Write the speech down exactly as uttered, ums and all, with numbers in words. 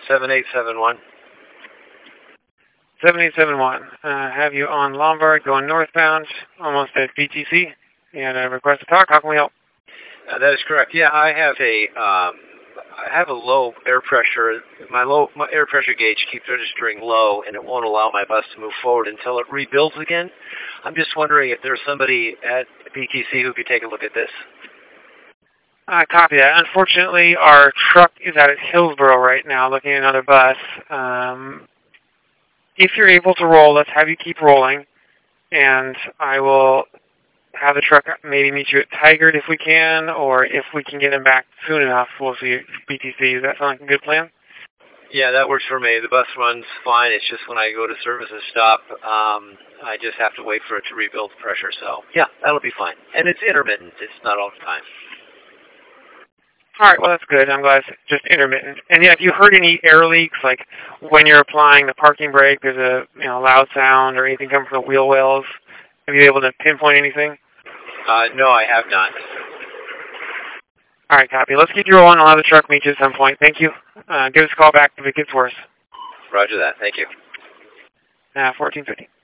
seven eight seven one. seven eight seven one. Uh, have you on Lombard going northbound, almost at B T C. And a request to talk. How can we help? Uh, that is correct. Yeah, I have a um, I have a low air pressure. My low my air pressure gauge keeps registering low, and it won't allow my bus to move forward until it rebuilds again. I'm just wondering if there's somebody at B T C who could take a look at this. I copy that. Unfortunately, our truck is out at Hillsboro right now looking at another bus. Um, if you're able to roll, let's have you keep rolling, and I will have the truck maybe meet you at Tigard if we can, or if we can get him back soon enough, we'll see at B T C. Does that sound like a good plan? Yeah, that works for me. The bus runs fine. It's just when I go to service and stop, um, I just have to wait for it to rebuild the pressure. So, yeah, that'll be fine. And it's intermittent. It's not all the time. All right, well, that's good. I'm glad it's just intermittent. And, yeah, if you heard any air leaks, like when you're applying the parking brake, there's a you know loud sound or anything coming from the wheel wells, have you been able to pinpoint anything? Uh, no, I have not. All right, copy. Let's keep you rolling. I'll have the truck meet you at some point. Thank you. Uh, give us a call back if it gets worse. Roger that. Thank you. Uh, fourteen fifty.